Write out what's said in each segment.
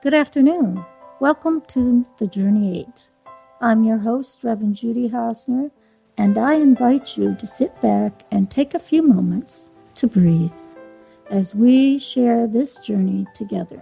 Good afternoon. Welcome to The Journey 8. I'm your host, Reverend Judy Hausner, and I invite you to sit back and take a few moments to breathe as we share this journey together.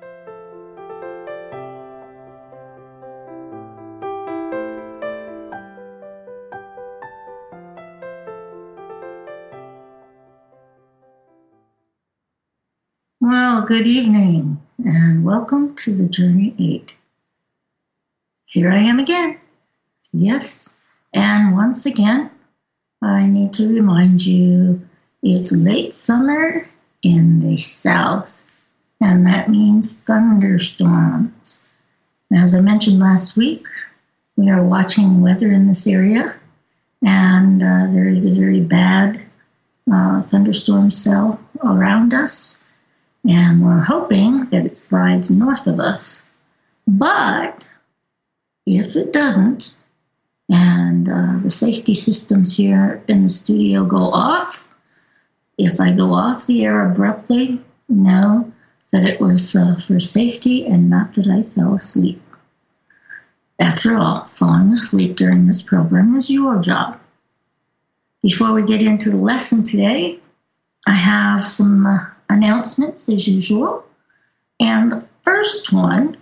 Well, good evening, and welcome to The Journey 8. Here I am again. Yes, and once again, I need to remind you it's late summer in the south, and that means thunderstorms. As I mentioned last week, we are watching weather in this area, and there is a very bad thunderstorm cell around us. And we're hoping that it slides north of us. But if it doesn't, and the safety systems here in the studio go off, if I go off the air abruptly, know that it was for safety and not that I fell asleep. After all, falling asleep during this program is your job. Before we get into the lesson today, I have some announcements as usual. And the first one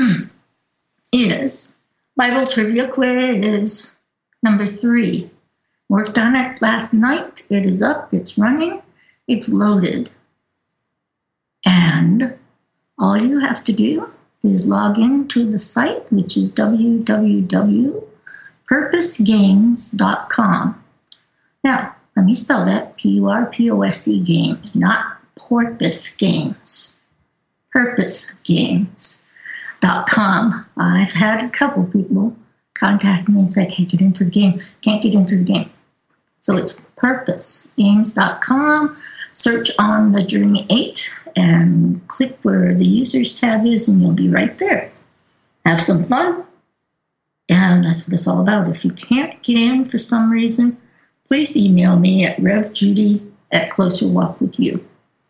is Bible Trivia Quiz number 3. Worked on it last night. It is up, it's running, it's loaded. And all you have to do is log into the site, which is www.purposegames.com. Now, let me spell that, Purpose Games, not Porpoise Games. PurposeGames.com. I've had a couple people contact me and say, can't get into the game. So it's PurposeGames.com. Search on The Journey 8 and click where the users tab is and you'll be right there. Have some fun. And that's what it's all about. If you can't get in for some reason, please email me at revjudy@closerwalkwithyou.com.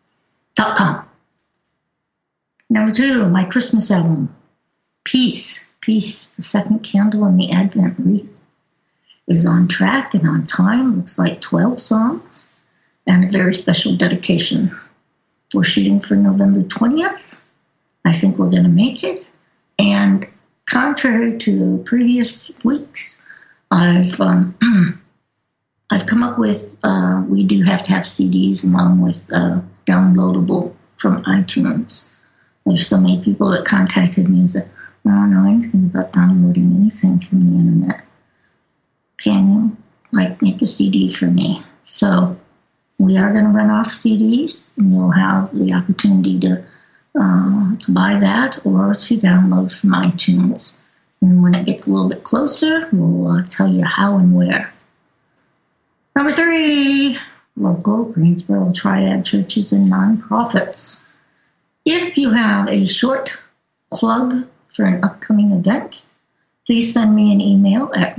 Number 2, my Christmas album, Peace, the second candle in the Advent wreath, is on track and on time. Looks like 12 songs and a very special dedication. We're shooting for November 20th. I think we're going to make it. And contrary to previous weeks, I've come up with, we do have to have CDs along with downloadable from iTunes. There's so many people that contacted me and said, I don't know anything about downloading anything from the internet. Can you, make a CD for me? So we are going to run off CDs, and you'll have the opportunity to buy that or to download from iTunes. And when it gets a little bit closer, we'll tell you how and where. Number 3, local Greensboro Triad churches and nonprofits. If you have a short plug for an upcoming event, please send me an email at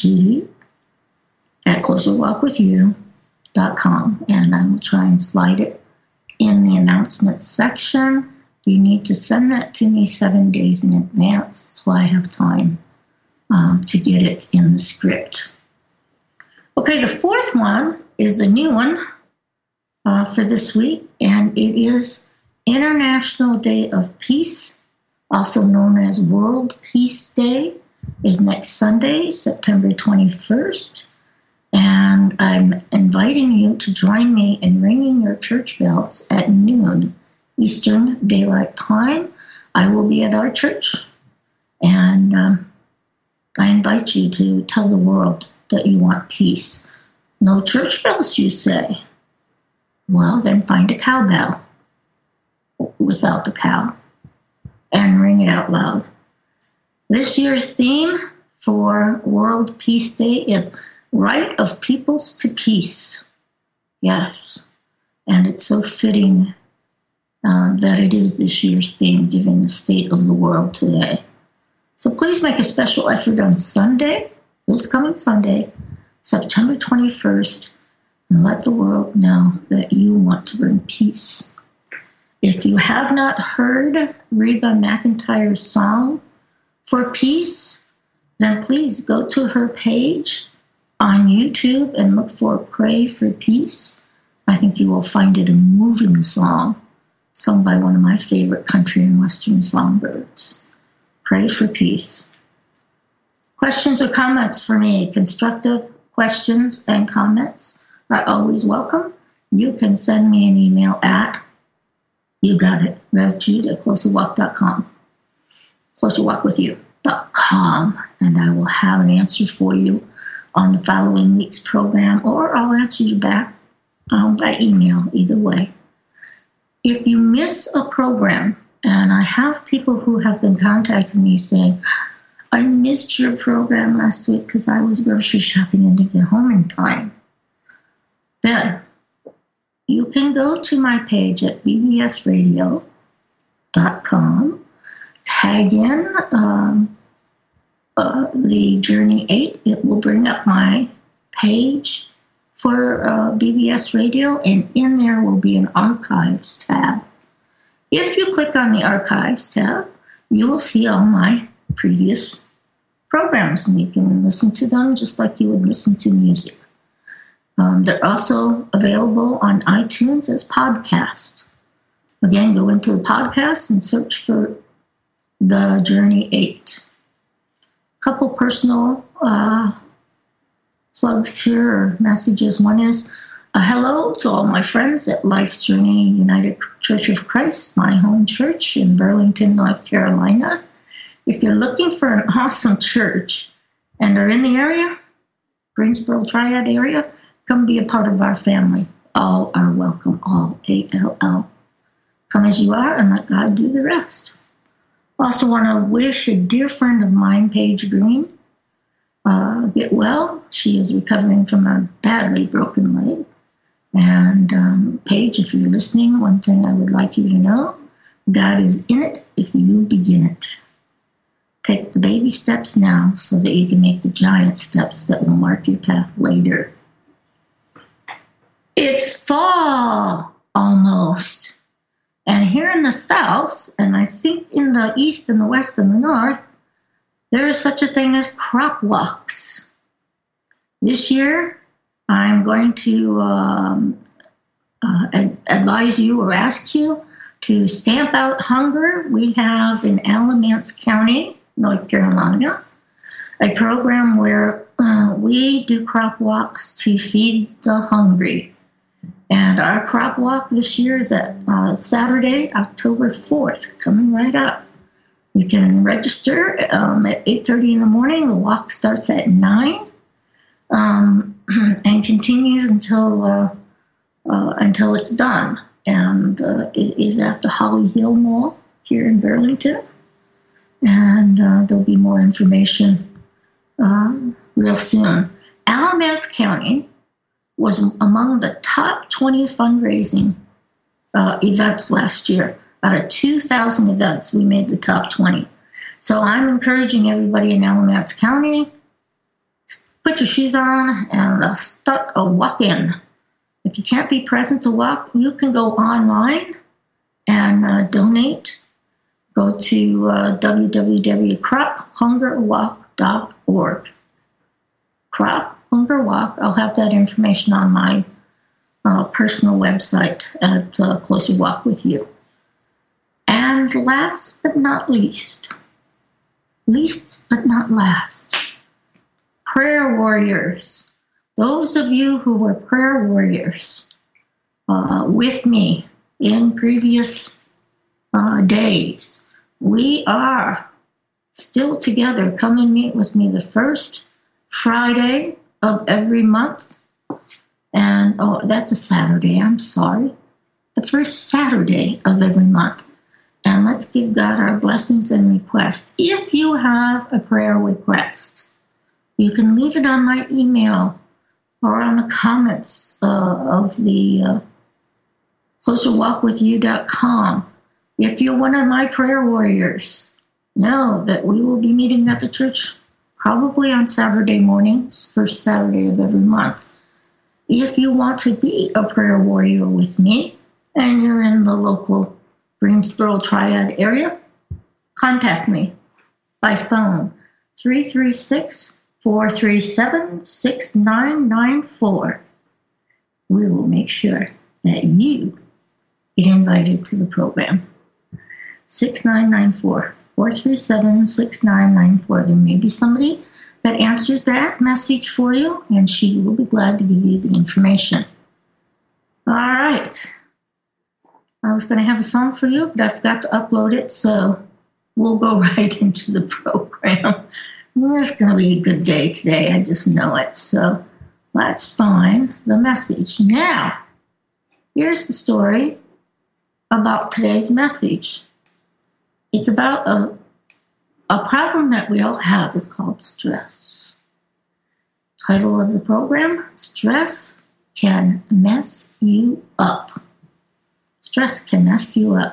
revjudy@closerwalkwithyou.com, and I will try and slide it in the announcements section. You need to send that to me 7 days in advance so I have time to get it in the script. Okay, the fourth one is a new one for this week, and it is International Day of Peace, also known as World Peace Day, is next Sunday, September 21st. And I'm inviting you to join me in ringing your church bells at noon Eastern Daylight Time. I will be at our church, and I invite you to tell the world that you want peace. No church bells, you say? Well, then find a cowbell without the cow and ring it out loud. This year's theme for World Peace Day is Right of Peoples to Peace. Yes, and it's so fitting that it is this year's theme, given the state of the world today. So please make a special effort on Sunday, this coming Sunday, September 21st, and let the world know that you want to bring peace. If you have not heard Reba McEntire's song for peace, then please go to her page on YouTube and look for Pray for Peace. I think you will find it a moving song sung by one of my favorite country and western songbirds. Pray for peace. Questions or comments for me? Constructive questions and comments are always welcome. You can send me an email at, you got it, RevJude@closerwalk.com, closerwalkwithyou.com, and I will have an answer for you on the following week's program, or I'll answer you back by email, either way. If you miss a program, and I have people who have been contacting me saying, I missed your program last week because I was grocery shopping and didn't get home in time, then you can go to my page at bbsradio.com, tag in the Journey 8. It will bring up my page for BBS Radio, and in there will be an archives tab. If you click on the archives tab, you will see all my previous programs, and you can listen to them just like you would listen to music. They're also available on iTunes as podcasts. Again, go into the podcast and search for The Journey 8. Couple personal plugs here, or messages. One is a hello to all my friends at Life Journey United Church of Christ, my home church in Burlington, North Carolina. If you're looking for an awesome church and are in the area, Greensboro Triad area, come be a part of our family. All are welcome, all, ALL. Come as you are and let God do the rest. Also want to wish a dear friend of mine, Paige Green, get well. She is recovering from a badly broken leg. And Paige, if you're listening, one thing I would like you to know, God is in it if you begin it. Take the baby steps now so that you can make the giant steps that will mark your path later. It's fall, almost. And here in the South, and I think in the East and the West and the North, there is such a thing as crop walks. This year, I'm going to advise you or ask you to stamp out hunger. We have in Alamance County, North Carolina, a program where we do crop walks to feed the hungry. And our crop walk this year is at Saturday, October 4th, coming right up. You can register at 8:30 in the morning. The walk starts at 9 and continues until it's done. And it is at the Holly Hill Mall here in Burlington. And there'll be more information real soon. Alamance County was among the top 20 fundraising events last year. Out of 2,000 events, we made the top 20. So I'm encouraging everybody in Alamance County, put your shoes on and start a walk-in. If you can't be present to walk, you can go online and donate. Go to www.crophungerwalk.org. Crop Hunger Walk. I'll have that information on my personal website at Closer Walk with You. And last but not least but not last, prayer warriors. Those of you who were prayer warriors with me in previous days, we are still together. Come and meet with me the first Friday of every month. And, that's a Saturday, I'm sorry. The first Saturday of every month. And let's give God our blessings and requests. If you have a prayer request, you can leave it on my email or on the comments of the closerwalkwithyou.com. If you're one of my prayer warriors, know that we will be meeting at the church probably on Saturday mornings, first Saturday of every month. If you want to be a prayer warrior with me and you're in the local Greensboro Triad area, contact me by phone 336-437-6994. We will make sure that you get invited to the program. 6994, 437-6994. There may be somebody that answers that message for you, and she will be glad to give you the information. All right. I was going to have a song for you, but I forgot to upload it, so we'll go right into the program. It's going to be a good day today. I just know it. So let's find the message. Now, here's the story about today's message. It's about a problem that we all have. It's called stress. Title of the program, Stress Can Mess You Up. Stress can mess you up.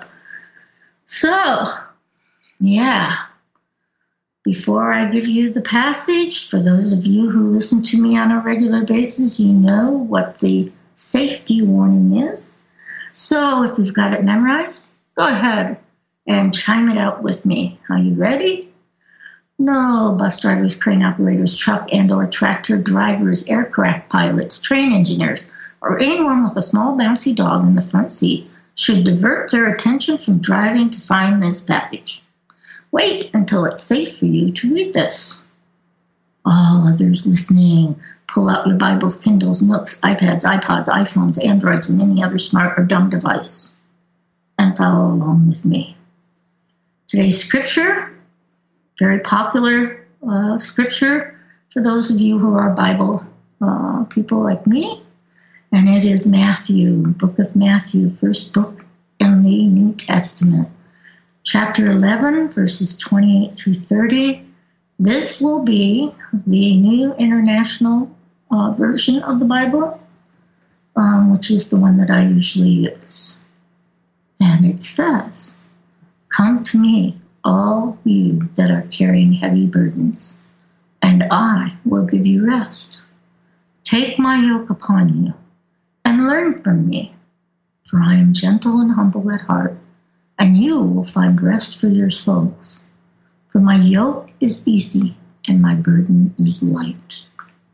So, yeah, before I give you the passage, for those of you who listen to me on a regular basis, you know what the safety warning is. So if you've got it memorized, go ahead and chime it out with me. Are you ready? No bus drivers, crane operators, truck and or tractor drivers, aircraft pilots, train engineers, or anyone with a small bouncy dog in the front seat should divert their attention from driving to find this passage. Wait until it's safe for you to read this. All others listening, pull out your Bibles, Kindles, Nooks, iPads, iPods, iPhones, Androids, and any other smart or dumb device, and follow along with me. Today's scripture, very popular scripture for those of you who are Bible people like me, and it is Matthew, book of Matthew, first book in the New Testament, chapter 11, verses 28 through 30. This will be the New International version of the Bible, which is the one that I usually use. And it says, "Come to me, all you that are carrying heavy burdens, and I will give you rest. Take my yoke upon you and learn from me, for I am gentle and humble at heart, and you will find rest for your souls. For my yoke is easy and my burden is light."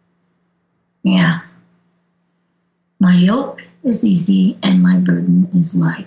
Yeah. My yoke is easy and my burden is light.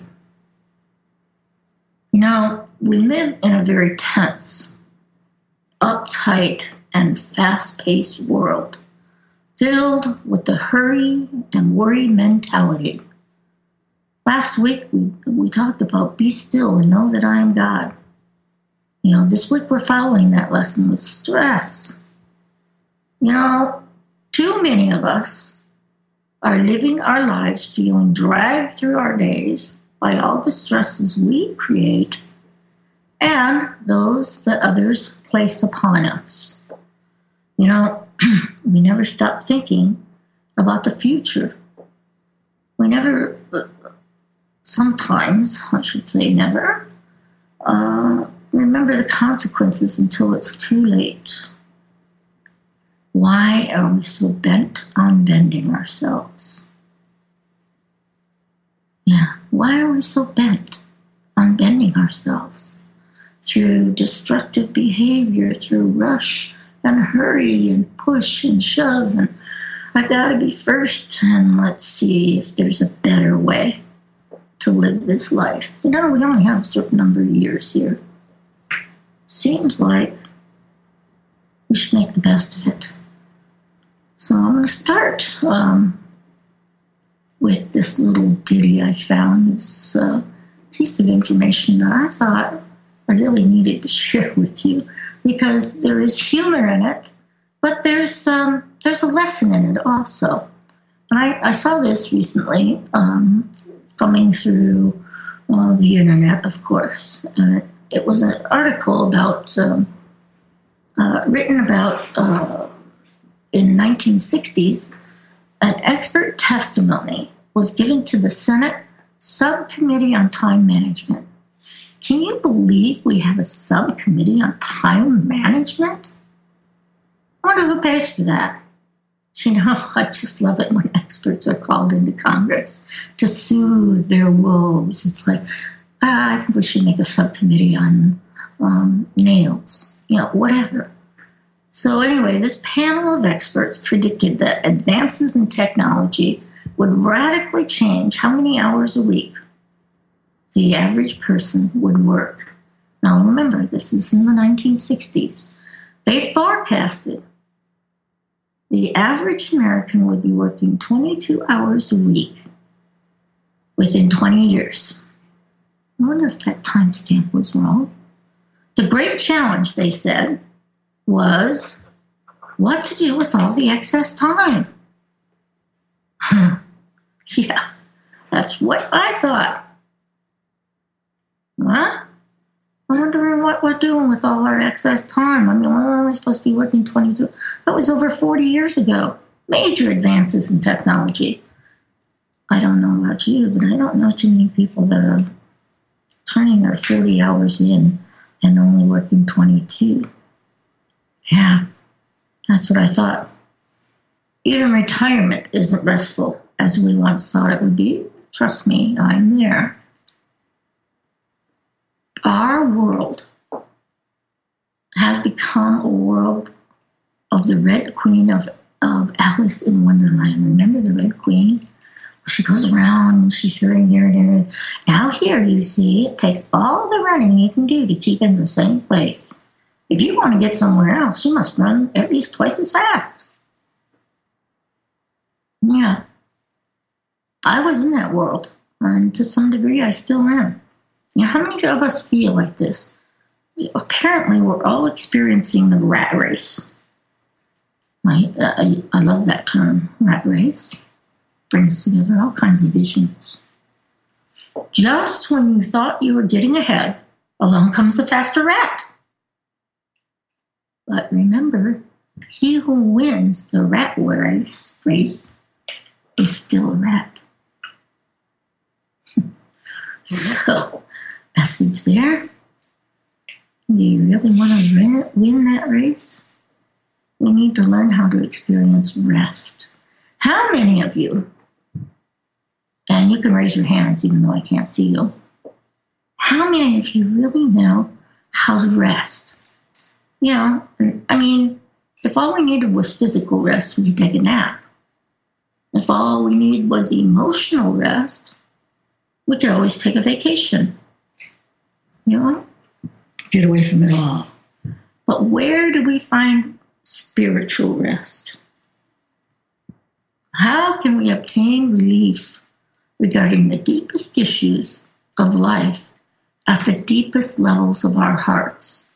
You know, we live in a very tense, uptight, and fast-paced world, filled with the hurry and worry mentality. Last week, we talked about be still and know that I am God. You know, this week we're following that lesson with stress. You know, too many of us are living our lives feeling dragged through our days by all the stresses we create and those that others place upon us. You know, we never stop thinking about the future. We never, sometimes, I should say never, remember the consequences until it's too late. Why are we so bent on bending ourselves? Yeah, why are we so bent on bending ourselves? Through destructive behavior, through rush and hurry and push and shove, and I gotta be first, and let's see if there's a better way to live this life. You know, we only have a certain number of years here. Seems like we should make the best of it. So I'm going to start with this little ditty I found, this piece of information that I thought I really needed to share with you, because there is humor in it, but there's a lesson in it also. And I saw this recently coming through the internet, of course, and it was an article about written about in 1960s. An expert testimony was given to the Senate Subcommittee on Time Management. Can you believe we have a subcommittee on time management? I wonder who pays for that. You know, I just love it when experts are called into Congress to soothe their woes. It's like, I think we should make a subcommittee on nails, whatever. So anyway, this panel of experts predicted that advances in technology would radically change how many hours a week the average person would work. Now remember, this is in the 1960s. They forecasted the average American would be working 22 hours a week within 20 years. I wonder if that timestamp was wrong. The great challenge, they said, was what to do with all the excess time. Yeah, that's what I thought. Huh? I'm wondering what we're doing with all our excess time. I mean, we're only supposed to be working 22. That was over 40 years ago. Major advances in technology. I don't know about you, but I don't know too many people that are turning their 40 hours in and only working 22. Yeah, that's what I thought. Even retirement isn't restful as we once thought it would be. Trust me, I'm there. Our world has become a world of the Red Queen of Alice in Wonderland. Remember the Red Queen? She goes around and she's hearing here and here. Now here, you see, it takes all the running you can do to keep in the same place. If you want to get somewhere else, you must run at least twice as fast. Yeah. I was in that world, and to some degree, I still am. How many of us feel like this? Apparently, we're all experiencing the rat race. Right? I love that term, rat race. Brings together all kinds of visions. Just when you thought you were getting ahead, along comes a faster rat. But remember, he who wins the rat race is still a rat. So, message there. Do you really want to win that race? We need to learn how to experience rest. How many of you, and you can raise your hands even though I can't see you, how many of you really know how to rest? I mean, if all we needed was physical rest, we could take a nap. If all we needed was emotional rest, we could always take a vacation. Get away from it all. But where do we find spiritual rest? How can we obtain relief regarding the deepest issues of life at the deepest levels of our hearts?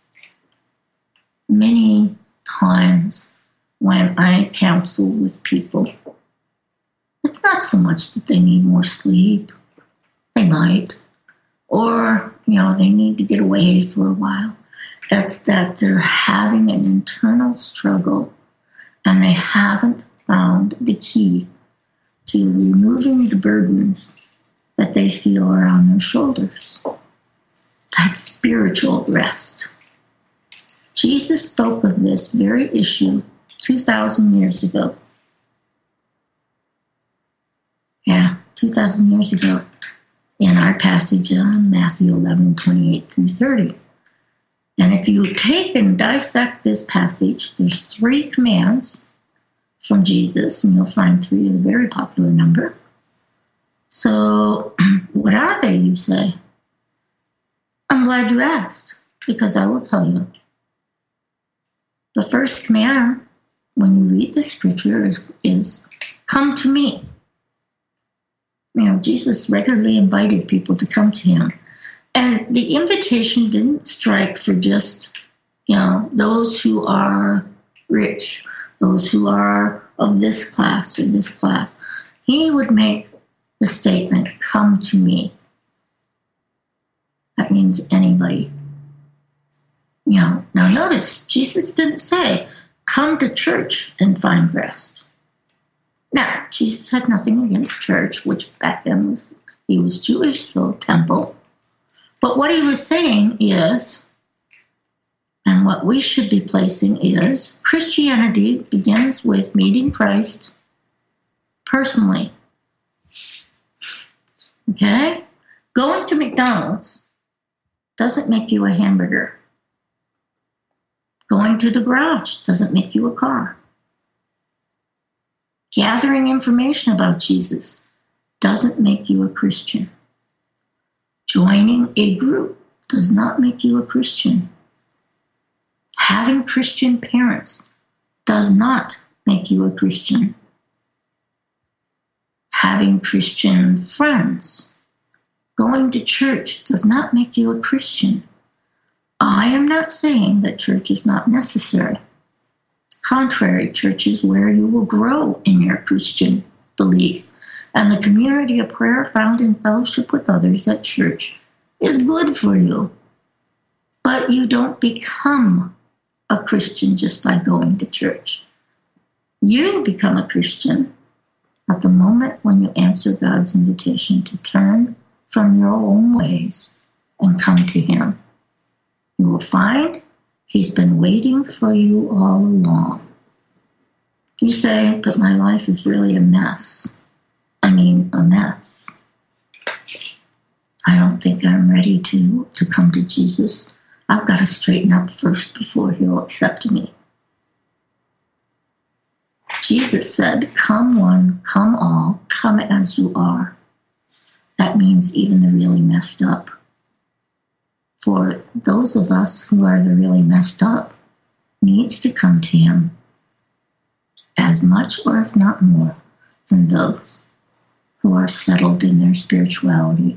Many times when I counsel with people, it's not so much that they need more sleep. They might. Or, they need to get away for a while. It's that they're having an internal struggle and they haven't found the key to removing the burdens that they feel are on their shoulders. That's spiritual rest. Jesus spoke of this very issue 2,000 years ago. Yeah, 2,000 years ago in our passage on Matthew 11, 28 through 30. And if you take and dissect this passage, there's 3 commands from Jesus, and you'll find 3 is a very popular number. So what are they, you say? I'm glad you asked, because I will tell you. The first command, when you read the scripture, is come to me. Jesus regularly invited people to come to him. And the invitation didn't strike for just, those who are rich, those who are of this class or this class. He would make the statement, come to me. That means anybody. Now notice, Jesus didn't say, come to church and find rest. Now, Jesus had nothing against church, which back then he was Jewish, so temple. But what he was saying is, and what we should be placing is, Christianity begins with meeting Christ personally. Okay? Going to McDonald's doesn't make you a hamburger. Going to the garage doesn't make you a car. Gathering information about Jesus doesn't make you a Christian. Joining a group does not make you a Christian. Having Christian parents does not make you a Christian. Having Christian friends, going to church does not make you a Christian. I am not saying that church is not necessary. Contrary, church is where you will grow in your Christian belief. And the community of prayer found in fellowship with others at church is good for you. But you don't become a Christian just by going to church. You become a Christian at the moment when you answer God's invitation to turn from your own ways and come to Him. You will find He's been waiting for you all along. You say, but my life is really a mess. A mess. I don't think I'm ready to come to Jesus. I've got to straighten up first before He'll accept me. Jesus said, come one, come all, come as you are. That means even the really messed up. For those of us who are the really messed up needs to come to Him as much or if not more than those who are settled in their spirituality.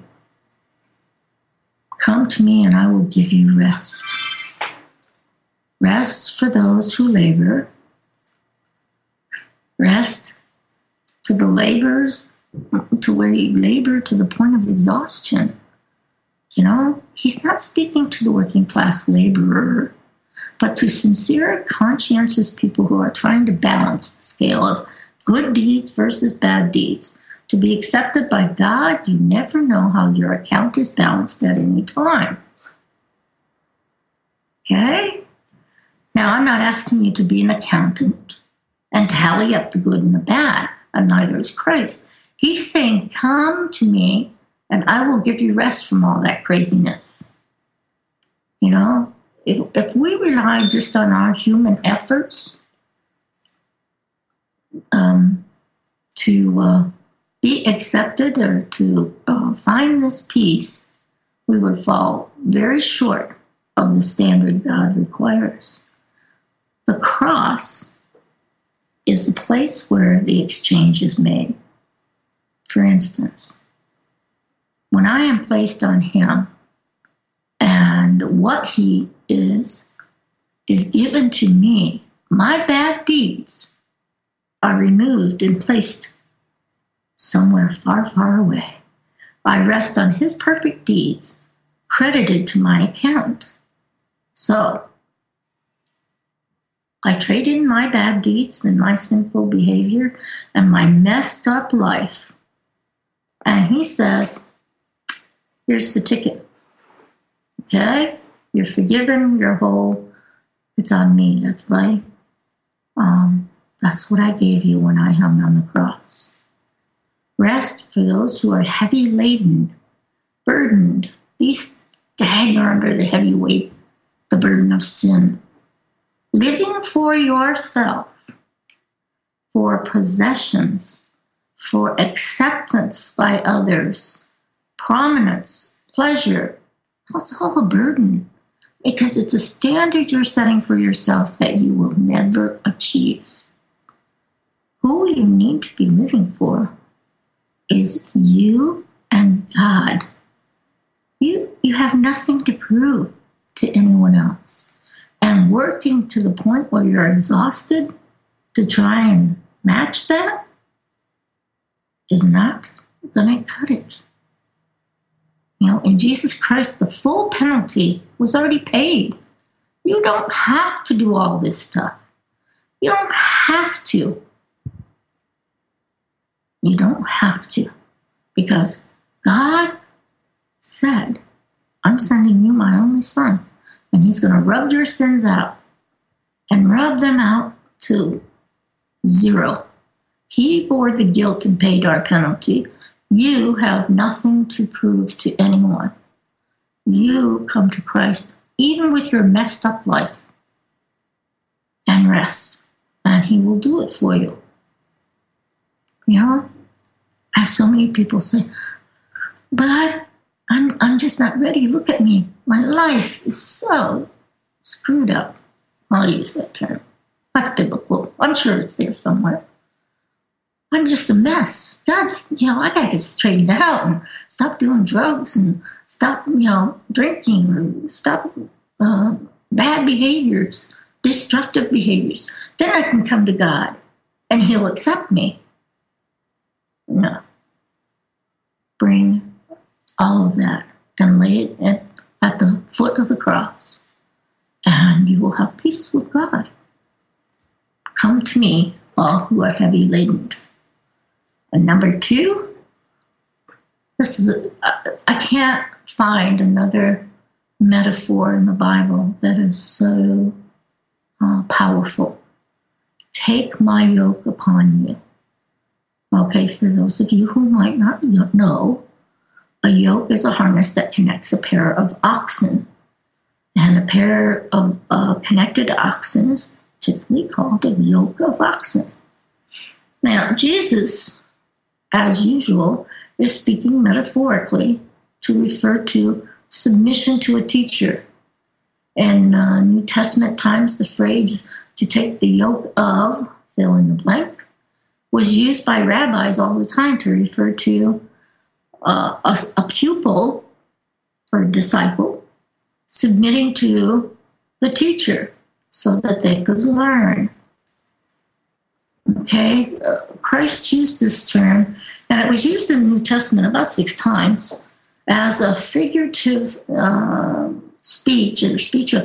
Come to me and I will give you rest. Rest for those who labor. Rest to the laborers, to where you labor to the point of exhaustion. You know, He's not speaking to the working class laborer, but to sincere, conscientious people who are trying to balance the scale of good deeds versus bad deeds. To be accepted by God, you never know how your account is balanced at any time. Okay? Now, I'm not asking you to be an accountant and tally up the good and the bad, and neither is Christ. He's saying, come to me, and I will give you rest from all that craziness. You know, if we rely just on our human efforts to be accepted or to find this peace, we would fall very short of the standard God requires. The cross is the place where the exchange is made. For instance, when I am placed on Him and what He is given to me, my bad deeds are removed and placed somewhere far, far away. I rest on His perfect deeds, credited to my account. So, I trade in my bad deeds and my sinful behavior and my messed up life. And He says, here's the ticket. Okay? You're forgiven, you're whole. It's on me. That's right. That's what I gave you when I hung on the cross. Rest for those who are heavy laden, burdened. These stagger under the heavy weight, the burden of sin. Living for yourself, for possessions, for acceptance by others, prominence, pleasure. That's all a burden because it's a standard you're setting for yourself that you will never achieve. Who you need to be living for is you and God. You have nothing to prove to anyone else. And working to the point where you're exhausted to try and match that is not going to cut it. You know, in Jesus Christ, the full penalty was already paid. You don't have to do all this stuff. You don't have to. You don't have to. Because God said, I'm sending you my only Son, and He's going to rub your sins out and rub them out to zero. He bore the guilt and paid our penalty. You have nothing to prove to anyone. You come to Christ, even with your messed up life, and rest, and he will do it for you. You know, I have so many people say, but I'm just not ready. Look at me. My life is so screwed up. I'll use that term. That's biblical. I'm sure it's there somewhere. I'm just a mess. God's, I got to get straightened out and stop doing drugs and stop, drinking or stop bad behaviors, destructive behaviors. Then I can come to God and he'll accept me. No. Bring all of that and lay it at the foot of the cross, and you will have peace with God. Come to me, all who are heavy laden. And number 2, I can't find another metaphor in the Bible that is so powerful. Take my yoke upon you. Okay, for those of you who might not know, a yoke is a harness that connects a pair of oxen. And a pair of connected oxen is typically called a yoke of oxen. Now, Jesus, as usual, is speaking metaphorically to refer to submission to a teacher. In New Testament times, the phrase to take the yoke of, fill in the blank, was used by rabbis all the time to refer to a pupil or disciple submitting to the teacher so that they could learn. Okay, Christ used this term, and it was used in the New Testament about 6 times as a figurative speech, or speech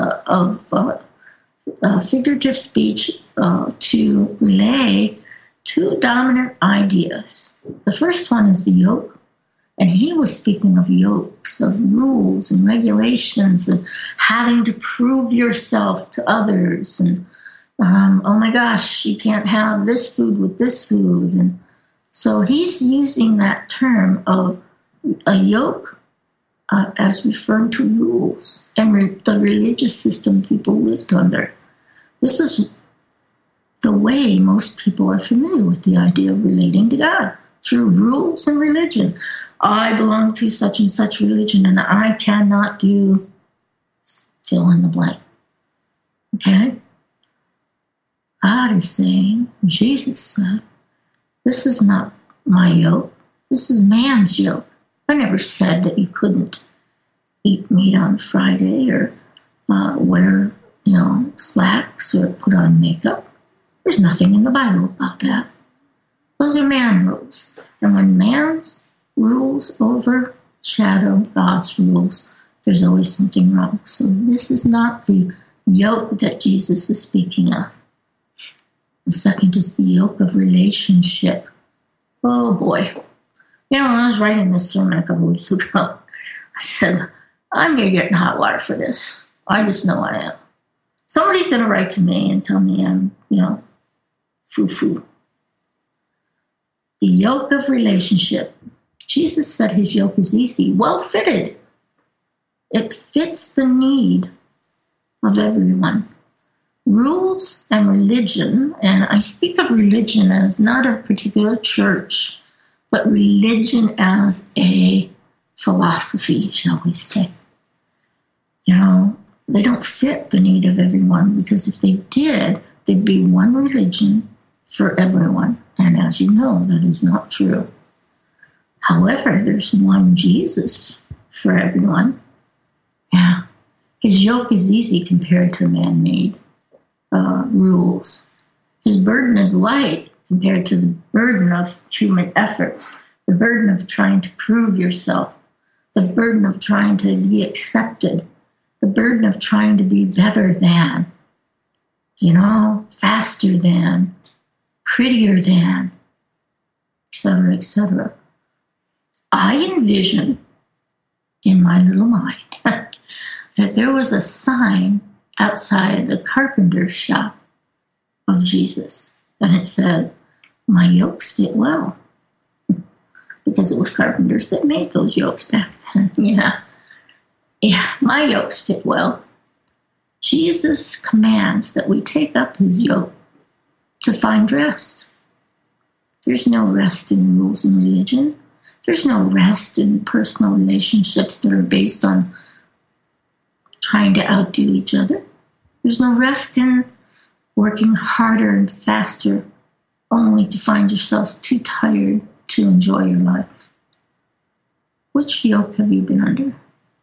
figurative speech to relay 2 dominant ideas. The first one is the yoke, and he was speaking of yokes, of rules and regulations, and having to prove yourself to others, and oh my gosh, you can't have this food with this food. And so he's using that term of a yoke as referring to rules and the religious system people lived under. This is the way most people are familiar with the idea of relating to God, through rules and religion. I belong to such and such religion, and I cannot do fill in the blank. Okay? God is saying, Jesus said, this is not my yoke. This is man's yoke. I never said that you couldn't eat meat on Friday or wear, slacks or put on makeup. There's nothing in the Bible about that. Those are man rules. And when man's rules overshadow God's rules, there's always something wrong. So this is not the yoke that Jesus is speaking of. The second is the yoke of relationship. Oh boy. When I was writing this sermon a couple weeks ago, I said, I'm going to get in hot water for this. I just know I am. Somebody's going to write to me and tell me I'm, foo-foo. The yoke of relationship. Jesus said his yoke is easy, well fitted. It fits the need of everyone. Rules and religion, and I speak of religion as not a particular church, but religion as a philosophy, shall we say. They don't fit the need of everyone, because if they did, there'd be one religion for everyone. And as you know, that is not true. However, there's one Jesus for everyone. Yeah. His yoke is easy compared to man-made rules. His burden is light compared to the burden of human efforts, the burden of trying to prove yourself, the burden of trying to be accepted, the burden of trying to be better than, faster than, prettier than, etc., etc. I envision in my little mind that there was a sign outside the carpenter shop of Jesus, and it said, "My yokes fit well." because it was carpenters that made those yokes back then. Yeah, my yokes fit well. Jesus commands that we take up his yoke to find rest. There's no rest in rules and religion. There's no rest in personal relationships that are based on trying to outdo each other. There's no rest in working harder and faster only to find yourself too tired to enjoy your life. Which yoke have you been under?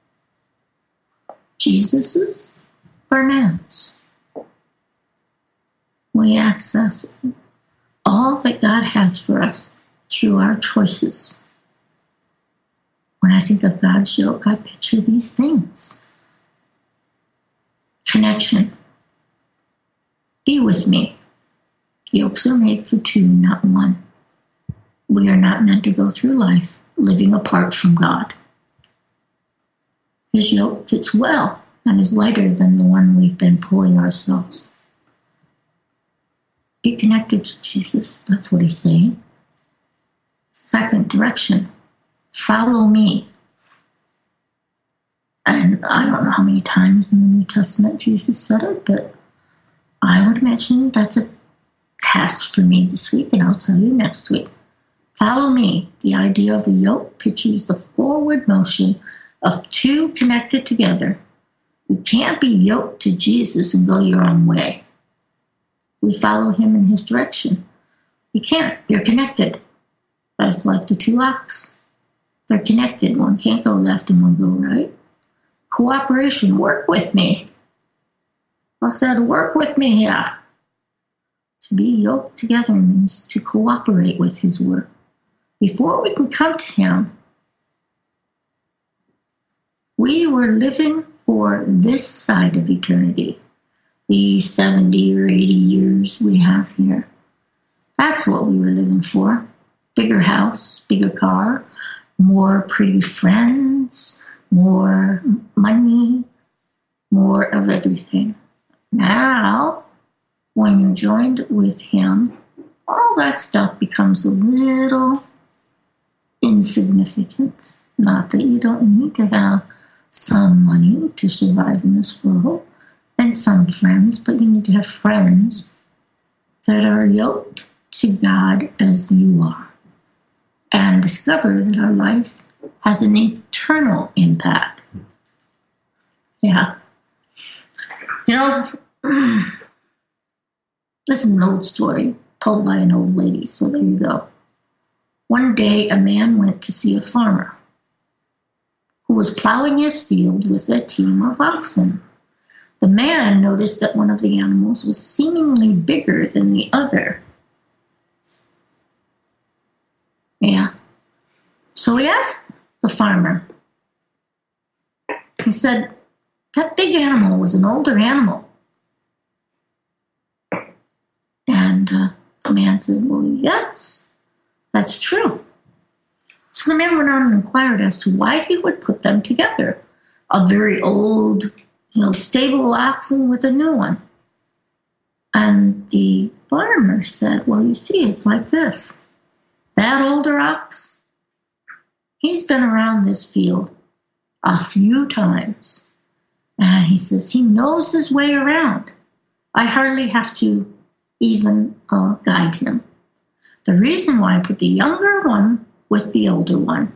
Jesus's or man's? We access all that God has for us through our choices. When I think of God's yoke, I picture these things. Connection. Be with me. Yokes are made for two, not one. We are not meant to go through life living apart from God. His yoke fits well and is lighter than the one we've been pulling ourselves. Be connected to Jesus. That's what he's saying. Second, direction. Follow me. And I don't know how many times in the New Testament Jesus said it, but I would imagine that's a task for me this week, and I'll tell you next week. Follow me. The idea of a yoke pictures the forward motion of two connected together. You can't be yoked to Jesus and go your own way. We follow him in his direction. You can't. You're connected. That's like the two ox. They're connected. One can't go left and one go right. Cooperation. Work with me. I said, work with me here. To be yoked together means to cooperate with his work. Before we can come to him, we were living for this side of eternity. These 70 or 80 years we have here. That's what we were living for. Bigger house, bigger car, more pretty friends, more money, more of everything. Now, when you're joined with him, all that stuff becomes a little insignificant. Not that you don't need to have some money to survive in this world and some friends, but you need to have friends that are yoked to God as you are and discover that our life has an eternal impact. Yeah. You know, this is an old story told by an old lady, so there you go. One day, a man went to see a farmer who was plowing his field with a team of oxen. The man noticed that one of the animals was seemingly bigger than the other. Yeah. So he asked the farmer. He said, that big animal was an older animal. And the man said, well, yes, that's true. So the man went on and inquired as to why he would put them together. A very old, stable oxen with a new one. And the farmer said, well, you see, it's like this. That older ox, he's been around this field a few times. And he says, he knows his way around. I hardly have to even guide him. The reason why I put the younger one with the older one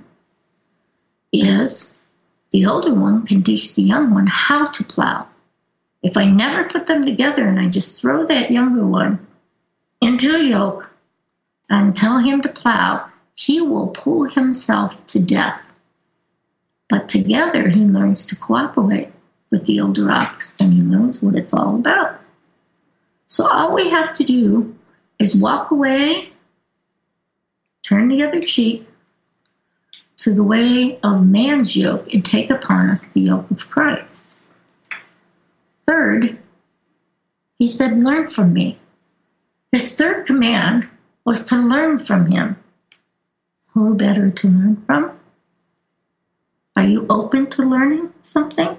is the older one can teach the young one how to plow. If I never put them together and I just throw that younger one into a yoke and tell him to plow, he will pull himself to death. But together he learns to cooperate with the older ox and he learns what it's all about. So all we have to do is walk away, turn the other cheek to the way of man's yoke and take upon us the yoke of Christ. Third, he said, learn from me. His third command was to learn from him. Who better to learn from? Are you open to learning something?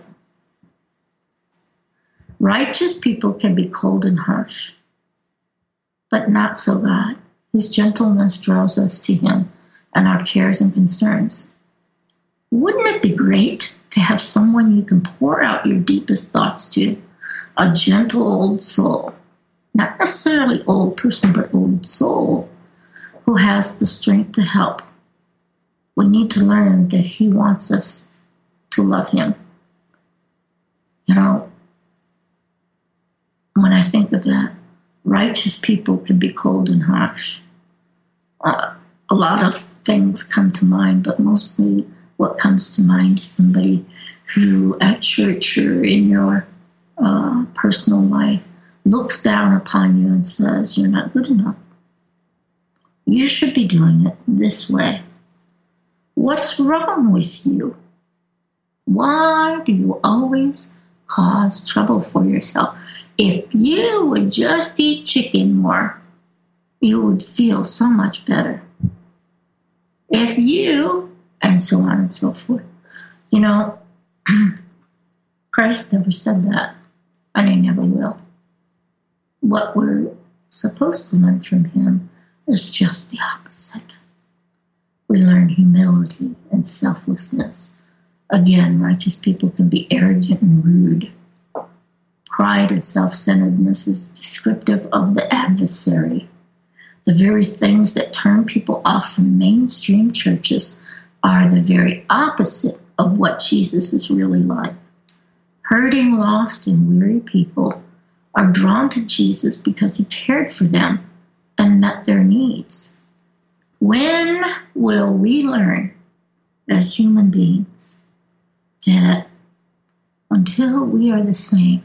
Righteous people can be cold and harsh, but not so God. His gentleness draws us to him, and our cares and concerns. Wouldn't it be great to have someone you can pour out your deepest thoughts to? A gentle old soul, not necessarily old person, but old soul, who has the strength to help. We need to learn that he wants us to love him. You know, when I think of that, righteous people can be cold and harsh. A lot of things come to mind, but mostly what comes to mind is somebody who at church or in your personal life looks down upon you and says, you're not good enough. You should be doing it this way. What's wrong with you? Why do you always cause trouble for yourself? If you would just eat chicken more, you would feel so much better. If you, and so on and so forth. You know, Christ never said that, and he never will. What we're supposed to learn from him is just the opposite. We learn humility and selflessness. Again, righteous people can be arrogant and rude. Pride and self-centeredness is descriptive of the adversary. The very things that turn people off from mainstream churches are the very opposite of what Jesus is really like. Hurting, lost, and weary people are drawn to Jesus because he cared for them and met their needs. When will we learn as human beings that until we are the same,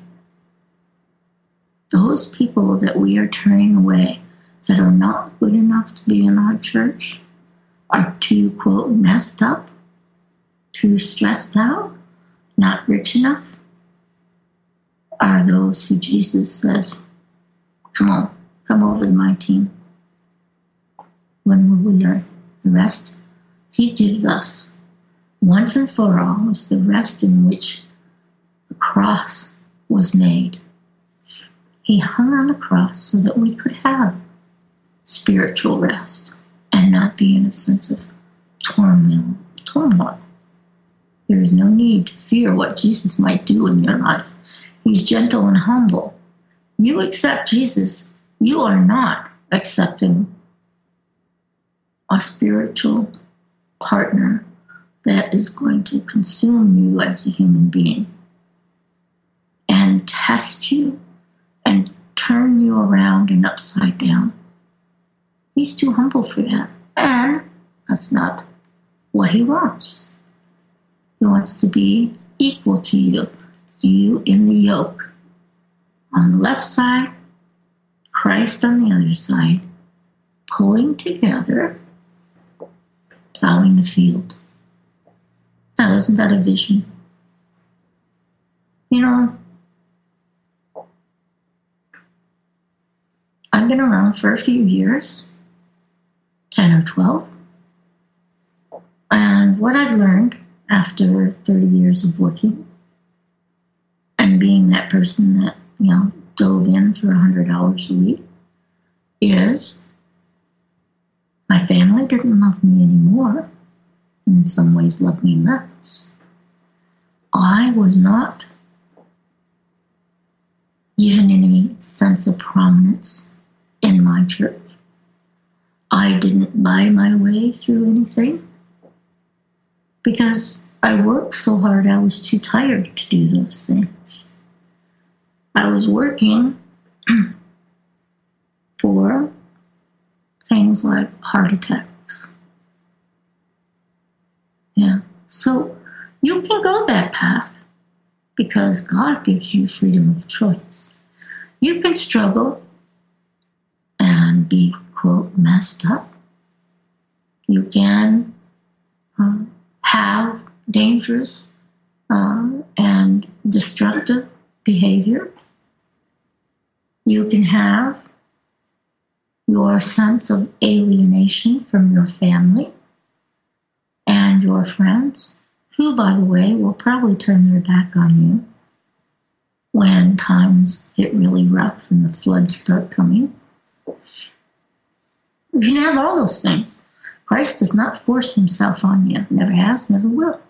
those people that we are turning away that are not good enough to be in our church are too, quote, messed up, too stressed out, not rich enough, are those who Jesus says, come over to my team. When will we learn? The rest he gives us once and for all is the rest in which the cross was made. He hung on the cross so that we could have spiritual rest and not be in a sense of turmoil. There is no need to fear what Jesus might do in your life. He's gentle and humble. You accept Jesus, you are not accepting a spiritual partner that is going to consume you as a human being and test you and turn you around and upside down. He's too humble for that. And that's not what he wants. He wants to be equal to you, you in the yoke. On the left side, Christ on the other side, pulling together, plowing the field. Now, isn't that a vision? You know, I've been around for a few years, 10 or 12. And what I've learned after 30 years of working and being that person that, dove in for 100 hours a week is my family didn't love me anymore. In some ways, loved me less. I was not given any sense of prominence in my church. I didn't buy my way through anything because I worked so hard I was too tired to do those things. I was working for things like heart attacks. Yeah, so you can go that path because God gives you freedom of choice. You can struggle and be, quote, messed up. You can have dangerous and destructive behavior. You can have your sense of alienation from your family and your friends, who, by the way, will probably turn their back on you when times get really rough and the floods start coming. You can have all those things. Christ does not force himself on you. Never has, never will.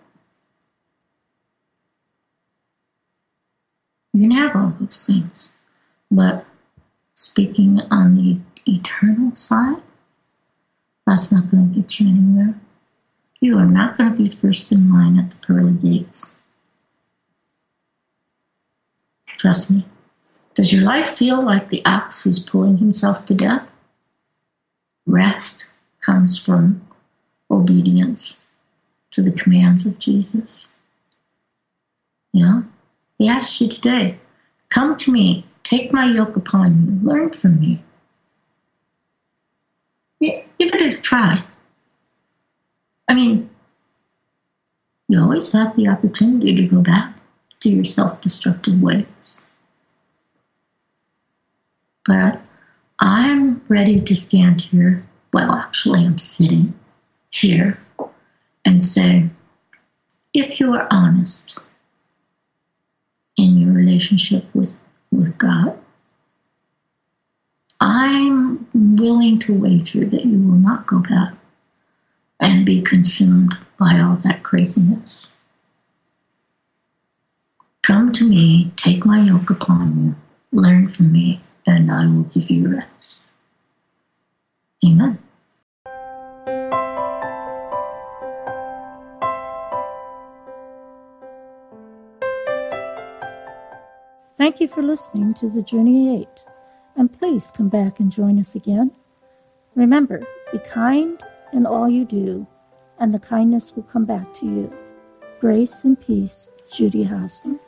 You can have all those things. But speaking on the eternal side, that's not going to get you anywhere. You are not going to be first in line at the pearly gates. Trust me. Does your life feel like the ox who's pulling himself to death? Rest comes from obedience to the commands of Jesus. Yeah? He asks you today, come to me, take my yoke upon you, learn from me. Give it a try. I mean, you always have the opportunity to go back to your self-destructive ways. But I'm ready to stand here. Well, actually, I'm sitting here and say, if you are honest in your relationship with God, I'm willing to wager that you will not go back and be consumed by all that craziness. Come to me, take my yoke upon you, learn from me, and I will give you rest. Amen. Thank you for listening to The Journey 8, and please come back and join us again. Remember, be kind in all you do, and the kindness will come back to you. Grace and peace, Judy Hausner.